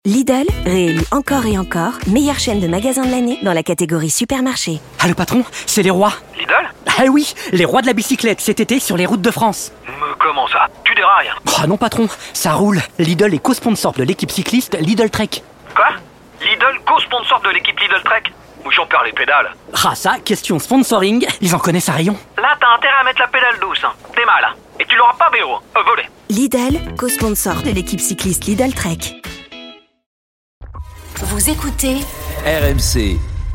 Lidl, réélu encore et encore, meilleure chaîne de magasins de l'année dans la catégorie supermarché. Ah le patron, c'est les rois. Lidl ? Ah oui, les rois de la bicyclette cet été sur les routes de France. Mais comment ça ? Tu dérailles ? Ah non patron, ça roule. Lidl est co-sponsor de l'équipe cycliste Lidl Trek. Quoi ? Lidl, co-sponsor de l'équipe Lidl Trek ? Où j'en perds les pédales. Ah ça, question sponsoring, ils en connaissent à rayon. Là, t'as intérêt à mettre la pédale douce. T'es mal. Et tu l'auras pas, Béo. Volé. Lidl, co-sponsor de l'équipe cycliste Lidl Trek. Vous écoutez RMC.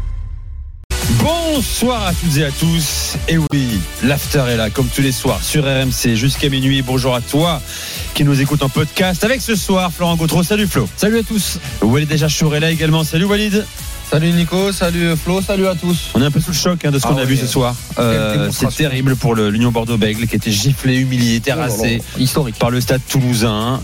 Bonsoir à toutes et à tous. Et oui, l'after est là comme tous les soirs sur RMC jusqu'à minuit. Bonjour à toi qui nous écoute en podcast avec ce soir Florent Gautreau. Salut Flo. Salut à tous. Walid Achachour est là également. Salut Walid. Salut Nico, salut Flo, salut à tous. On est un peu sous le choc de ce qu'on a vu ce soir. C'est terrible pour l'Union Bordeaux-Bègles qui a été giflé, humilié, terrassé historique par le Stade Toulousain.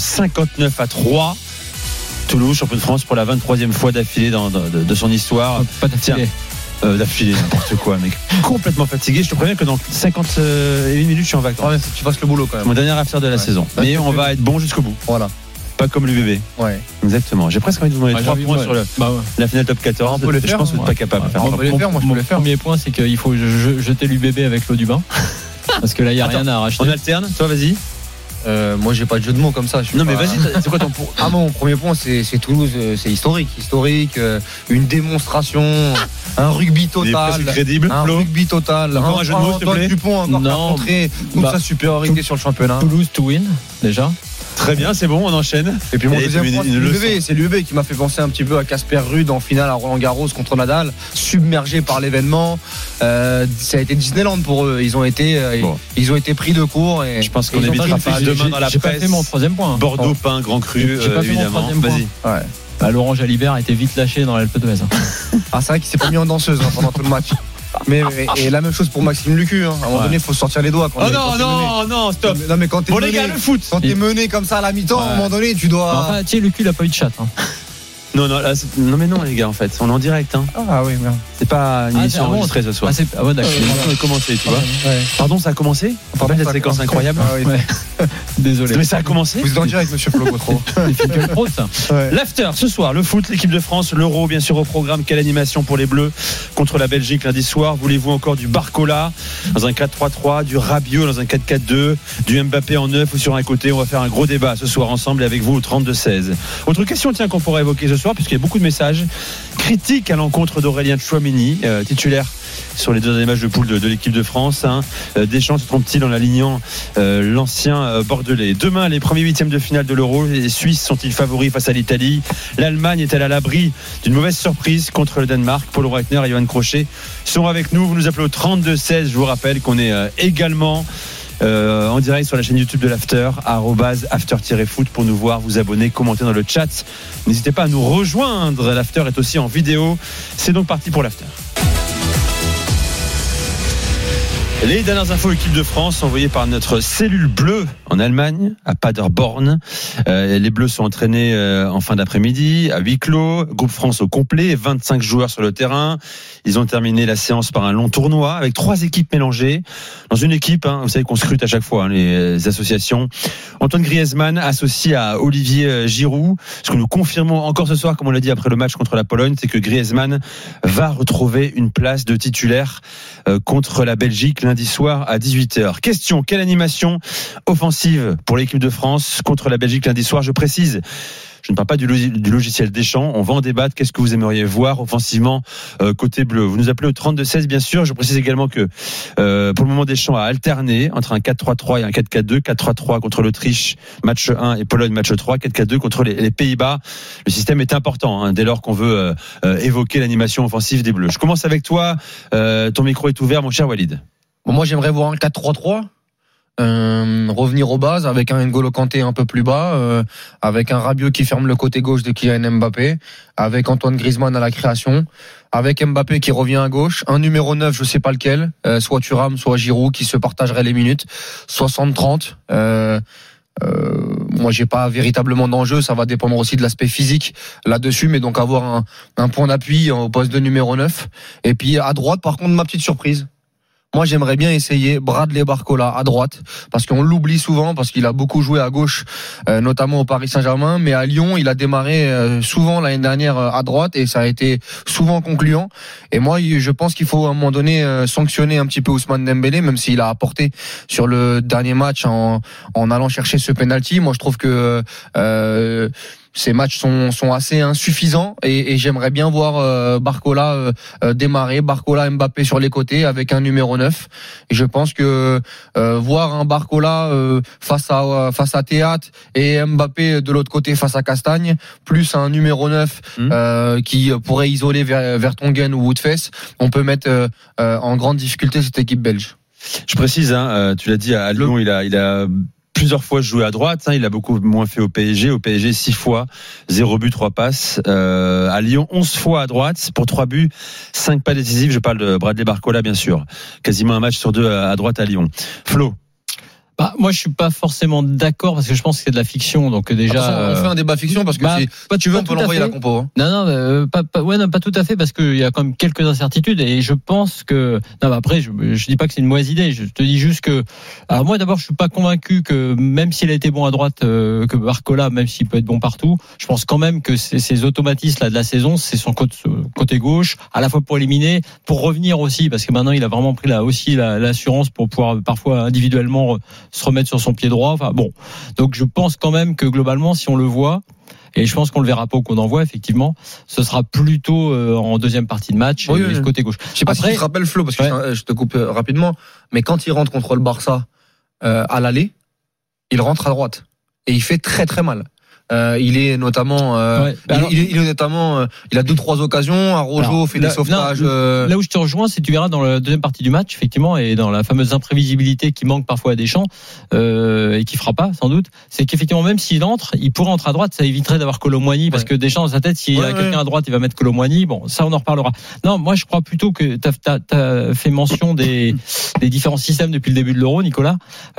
59-3. Toulouse, champion de France pour la 23e fois d'affilée de son histoire. Pas d'affilée. D'affilée, n'importe quoi, mec. Complètement fatigué. Je te préviens que dans 51 minutes, je suis en vacances. Ouais, faut que tu fasses le boulot quand même. Mon dernier affaire de la saison. Mais on va être bon jusqu'au bout. Voilà. Pas comme l'UBB. Ouais. Exactement. J'ai presque envie de vous demander 3 points sur la finale top 14. On peut les faire, je pense que vous n'êtes pas capable de faire. On peut les faire, moi je peux les faire. Le premier point, c'est qu'il faut jeter l'UBB avec l'eau du bain. Parce que là, il n'y a rien à arracher. On alterne. Toi, vas-y. Moi j'ai pas de jeu de mots comme ça. Non mais vas-y, c'est quoi ton point? Ah mon premier point c'est Toulouse, c'est historique, une démonstration, un rugby total, crédible, un rugby total. Encore un jeu de mots s'il te plaît. Dupont encore montré toute sa supériorité sur le championnat. Toulouse to win déjà. Très bien, c'est bon, on enchaîne. Et puis mon deuxième point, c'est l'UBB qui m'a fait penser un petit peu à Casper Ruud en finale à Roland-Garros contre Nadal, submergé par l'événement. Ça a été Disneyland pour eux. Ils ont été pris de court. Et je pense qu'on évitera pas demain dans la presse. J'ai pas fait mon troisième point. Bordeaux, pain, grand cru, évidemment. Vas-y. Ouais. Bah, Laurent Jalibert a été vite lâché dans l'Alpe d'Huez. Ah, c'est vrai qu'il s'est pas mis en danseuse pendant tout le match. Mais et la même chose pour Maxime Lucu. À un moment donné, il faut sortir les doigts. Non, stop. Non, mais quand t'es mené, les gars, le foot. Quand t'es mené comme ça à la mi-temps, à un moment donné, tu dois. Enfin, tu sais, Lucu, il a pas eu de chat. Non, mais non, les gars, en fait, on est en direct. Ah oui, merde. C'est pas une émission enregistrée ce soir. Ah ouais, d'accord. L'émission a commencé, tu vois. Ouais. Pardon, ça a commencé. Pardon, cette séquence incroyable. Ah oui. Ouais. Désolé. Mais ça a commencé. Vous êtes en direct, monsieur Flo Gautreau. Ouais. L'after ce soir, le foot, l'équipe de France, l'Euro, bien sûr au programme. Quelle animation pour les Bleus contre la Belgique lundi soir. Voulez-vous encore du Barcola dans un 4-3-3, du Rabiot dans un 4-4-2, du Mbappé en 9 ou sur un côté? On va faire un gros débat ce soir ensemble et avec vous au 32-16. Autre question, tiens, qu'on pourrait évoquer ce soir, puisqu'il y a beaucoup de messages critiques à l'encontre d'Aurélien Tchouaméni, titulaire sur les deux derniers matchs de poule de l'équipe de France. Deschamps se trompe-t-il en alignant l'ancien Bordelais? Demain, les premiers huitièmes de finale de l'Euro. Les Suisses sont-ils favoris face à l'Italie? L'Allemagne est-elle à l'abri d'une mauvaise surprise contre le Danemark? Paul Breitner et Johan Crochet sont avec nous. Vous nous appelez au 32-16. Je vous rappelle qu'on est également en direct sur la chaîne YouTube de l'After, @after-foot, pour nous voir, vous abonner, commenter dans le chat. N'hésitez pas à nous rejoindre. L'After est aussi en vidéo. C'est donc parti pour l'After. Les dernières infos équipe de France envoyées par notre cellule bleue en Allemagne, à Paderborn. Les Bleus sont entraînés en fin d'après-midi, à huis clos, groupe France au complet, 25 joueurs sur le terrain. Ils ont terminé la séance par un long tournoi avec 3 équipes mélangées. Dans une équipe, vous savez qu'on scrute à chaque fois les associations. Antoine Griezmann associé à Olivier Giroud. Ce que nous confirmons encore ce soir, comme on l'a dit après le match contre la Pologne, c'est que Griezmann va retrouver une place de titulaire contre la Belgique lundi soir à 18h. Question, quelle animation offensive pour l'équipe de France contre la Belgique lundi soir? Je précise, je ne parle pas du logiciel Deschamps, on va en débattre. Qu'est-ce que vous aimeriez voir offensivement côté bleu? Vous nous appelez au 32-16 bien sûr. Je précise également que pour le moment Deschamps a alterné entre un 4-3-3 et un 4-4-2. 4-3-3 contre l'Autriche match 1 et Pologne match 3. 4-4-2 contre les Pays-Bas. Le système est important dès lors qu'on veut évoquer l'animation offensive des Bleus. Je commence avec toi. Ton micro est ouvert, mon cher Walid. Bon, moi j'aimerais voir un 4-3-3. Revenir aux bases avec un N'Golo Kanté un peu plus bas, avec un Rabiot qui ferme le côté gauche de Kylian Mbappé, avec Antoine Griezmann à la création, avec Mbappé qui revient à gauche, un numéro 9, je sais pas lequel, soit Thuram, soit Giroud qui se partagerait les minutes, 60-30. Moi j'ai pas véritablement d'enjeu, ça va dépendre aussi de l'aspect physique là-dessus, mais donc avoir un point d'appui au poste de numéro 9. Et puis à droite par contre ma petite surprise. Moi, j'aimerais bien essayer Bradley Barcola à droite, parce qu'on l'oublie souvent, parce qu'il a beaucoup joué à gauche, notamment au Paris Saint-Germain, mais à Lyon, il a démarré souvent l'année dernière à droite, et ça a été souvent concluant. Et moi, je pense qu'il faut à un moment donné sanctionner un petit peu Ousmane Dembélé, même s'il a apporté sur le dernier match en allant chercher ce penalty. Moi, je trouve que ces matchs sont assez insuffisants et j'aimerais bien voir Barcola démarrer, Barcola Mbappé sur les côtés avec un numéro 9. Et je pense que voir un Barcola face à Théâtre et Mbappé de l'autre côté face à Castagne, plus un numéro 9 qui pourrait isoler Vertonghen ou Woodfess, on peut mettre en grande difficulté cette équipe belge. Je précise, tu l'as dit, à Lyon, il a plusieurs fois joué à droite, il a beaucoup moins fait au PSG. Au PSG, 6 fois, 0 but, 3 passes. À Lyon, 11 fois à droite, pour 3 buts, 5 pas décisifs. Je parle de Bradley Barcola, bien sûr. Quasiment un match sur 2 à droite à Lyon. Flo? Moi, je suis pas forcément d'accord parce que je pense que c'est de la fiction. Donc déjà, on fait un débat fiction parce que si tu veux, on peut l'envoyer la compo. Non, pas tout à fait parce qu'il y a quand même quelques incertitudes et je pense que. Non, après, je dis pas que c'est une mauvaise idée. Je te dis juste que. Alors moi, d'abord, je suis pas convaincu que même s'il a été bon à droite, que Barcola, même s'il peut être bon partout, je pense quand même que ces automatismes là de la saison, c'est son côté gauche, à la fois pour éliminer, pour revenir aussi, parce que maintenant il a vraiment pris l'assurance pour pouvoir parfois individuellement se remettre sur son pied droit. Enfin bon, donc je pense quand même que globalement, si on le voit, et je pense qu'on le verra pas ou qu'on en voit effectivement, ce sera plutôt en deuxième partie de match, oui. Côté gauche. Je sais pas si tu te rappelles Flo, parce que je te coupe rapidement, mais quand il rentre contre le Barça à l'aller, il rentre à droite et il fait très très mal. Il est notamment, il a 2-3 occasions. Araujo fait des sauvetages. Là où je te rejoins, c'est tu verras dans la deuxième partie du match, effectivement, et dans la fameuse imprévisibilité qui manque parfois à Deschamps et qui fera pas sans doute, c'est qu'effectivement même s'il entre, il pourrait entrer à droite, ça éviterait d'avoir Kolo Muani parce que Deschamps dans sa tête, s'il y a quelqu'un à droite, il va mettre Kolo Muani. Bon, ça on en reparlera. Non, moi je crois plutôt que t'as fait mention des différents systèmes depuis le début de l'Euro, Nicolas.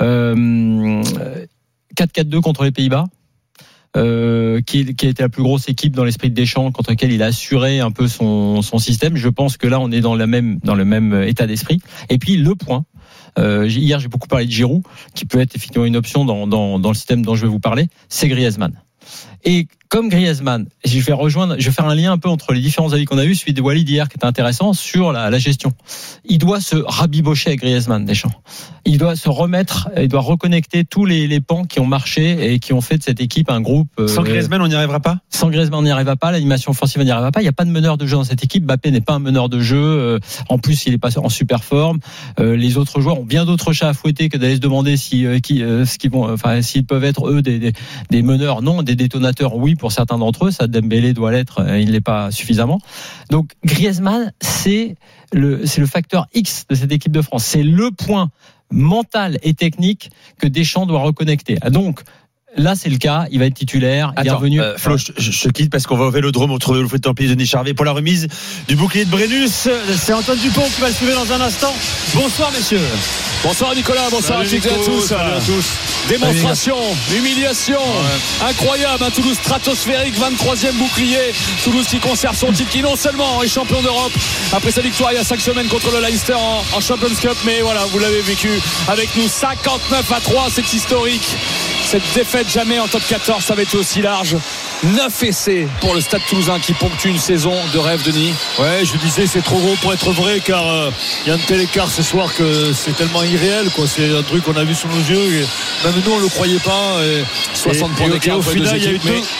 4-4-2 contre les Pays-Bas. Qui a été la plus grosse équipe dans l'esprit de Deschamps, contre laquelle il a assuré un peu son système. Je pense que là, on est dans le même état d'esprit. Et puis le point. Hier, j'ai beaucoup parlé de Giroud, qui peut être effectivement une option dans le système dont je vais vous parler. C'est Griezmann. Et comme Griezmann, je vais faire un lien un peu entre les différents avis qu'on a eu, celui de Walid hier qui était intéressant sur la gestion. Il doit se rabibocher avec Griezmann, Deschamps. Il doit se remettre, il doit reconnecter tous les pans qui ont marché et qui ont fait de cette équipe un groupe. Sans Griezmann, on n'y arrivera pas. Sans Griezmann, on n'y arrivera pas. L'animation offensive, on n'y arrivera pas. Il n'y a pas de meneur de jeu dans cette équipe. Mbappé n'est pas un meneur de jeu. En plus, il est pas en super forme. Les autres joueurs ont bien d'autres chats à fouetter que d'aller se demander s'ils peuvent être eux des meneurs. Non, des détonateurs. Oui, pour certains d'entre eux. Ça, Dembélé doit l'être. Il ne l'est pas suffisamment. Donc, Griezmann, c'est le facteur X de cette équipe de France. C'est le point mental et technique que Deschamps doit reconnecter. Donc, là, c'est le cas. Il va être titulaire. Il est revenu. Flo, je te quitte parce qu'on va au Vélodrome entre le Templier de Denis Charvet pour la remise du bouclier de Brennus. C'est Antoine Dupont qui va le suivre dans un instant. Bonsoir, messieurs. Bonsoir Nicolas, bonsoir à toutes et à tous. Salut à tous. Démonstration, humiliation, incroyable, Toulouse stratosphérique, 23e bouclier. Toulouse qui conserve son titre, qui non seulement est champion d'Europe après sa victoire il y a 5 semaines contre le Leinster en Champions Cup, mais voilà, vous l'avez vécu avec nous, 59-3, c'est historique. Cette défaite jamais en top 14, ça avait été aussi large. 9 essais pour le Stade Toulousain qui ponctue une saison de rêve, Denis. Ouais, je disais c'est trop gros pour être vrai, car il y a un tel écart ce soir que c'est tellement irréel, quoi. C'est un truc qu'on a vu sous nos yeux et même nous on le croyait pas. 60 points d'écart. Au final il y a eu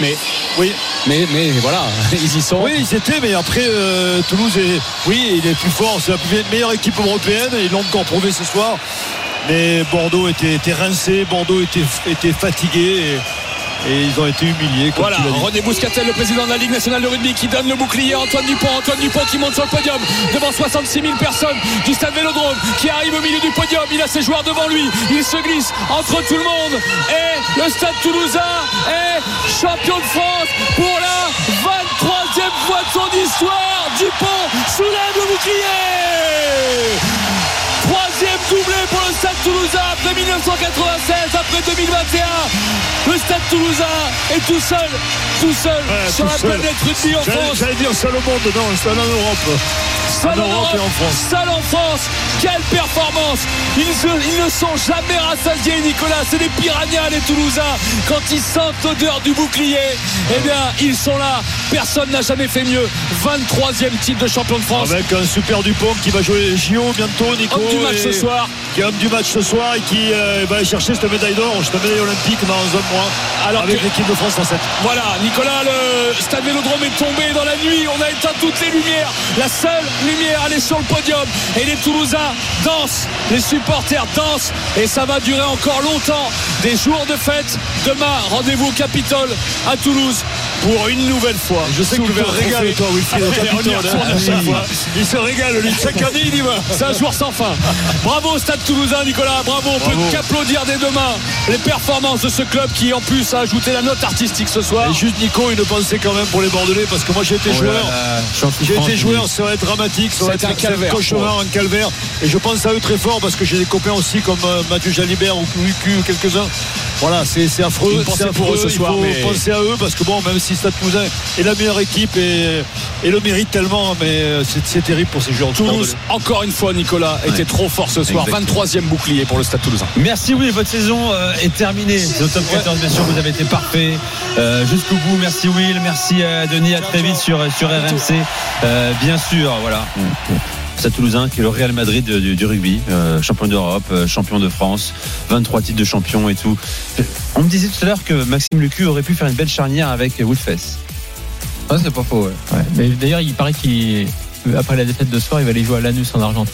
mais voilà, ils y sont. Oui, ils étaient, mais après Toulouse il est plus fort, c'est la meilleure équipe européenne et ils l'ont encore prouvé ce soir. Mais Bordeaux était rincé, Bordeaux était fatigué et ils ont été humiliés. Voilà, René Bouscatel, le président de la Ligue nationale de rugby, qui donne le bouclier à Antoine Dupont qui monte sur le podium devant 66 000 personnes du stade Vélodrome, qui arrive au milieu du podium. Il a ses joueurs devant lui, il se glisse entre tout le monde et le stade toulousain est champion de France pour la 23e fois de son histoire. Dupont soulève le bouclier. 3e doublé pour le Stade Toulousain après 1996, après 2021. Le Stade Toulousain est tout seul sur la planète rugby en France. J'allais dire seul au monde, non, seul en Europe. En Europe et en France. Seul en France. Quelle performance. Ils ne sont jamais rassasiés, Nicolas. C'est des piranhas, les Toulousains. Quand ils sentent l'odeur du bouclier, eh bien, ils sont là. Personne n'a jamais fait mieux. 23e titre de champion de France. Avec un super Dupont qui va jouer les JO bientôt, Nico. Homme du match ce soir. Qui est homme du match ce soir et qui va aller chercher cette médaille d'or, cette médaille olympique dans un mois. Alors avec que l'équipe de France en 7. Voilà, Nicolas, le stade Vélodrome est tombé dans la nuit. On a éteint toutes les lumières. La seule lumière, elle est sur le podium. Et les Toulousains dansent. Les supporters dansent. Et ça va durer encore longtemps. Des jours de fête. Demain, rendez-vous au Capitole à Toulouse pour une nouvelle fois. Je sais que tu vas régaler, toi, Wilfried, au Capitole. Il se régale, lui. Chaque année, il y va. C'est un jour sans fin. Bravo, Stade Toulousain, Nicolas. Bravo. On peut qu'applaudir dès demain les performances de ce club qui, en plus, a ajouté la note artistique ce soir. Et juste, Nico, une pensée quand même pour les Bordelais, parce que moi, j'ai été joueur. J'ai été joueur, ça va être dramatique, ça va être un calvaire, cauchemar, un calvaire. Et je pense à eux très fort parce que j'ai des copains aussi comme Mathieu Jalibert ou Louis ou quelques-uns. Voilà, c'est affreux. C'est affreux ce soir. Il faut penser à eux parce que bon, même si Stade Toulousain est la meilleure équipe et le mérite tellement, mais c'est terrible pour ces joueurs. Toulouse, encore une fois, Nicolas, était trop fort ce soir. Exactement. 23e bouclier pour le Stade Toulousain. Merci, oui, votre saison est terminée. C'est au top 14, bien sûr, vous avez été parfait jusqu'au bout. Merci Will, merci Denis, à très vite sur RMC. Bien sûr, voilà. Stade Toulousain qui est le Real Madrid du rugby, champion d'Europe, champion de France, 23 titres de champion et tout. On me disait tout à l'heure que Maxime Lucu aurait pu faire une belle charnière avec Woodfess. Ah, c'est pas faux, ouais. Mais d'ailleurs, il paraît qu'après la défaite de ce soir, il va aller jouer à Lanús en Argentine.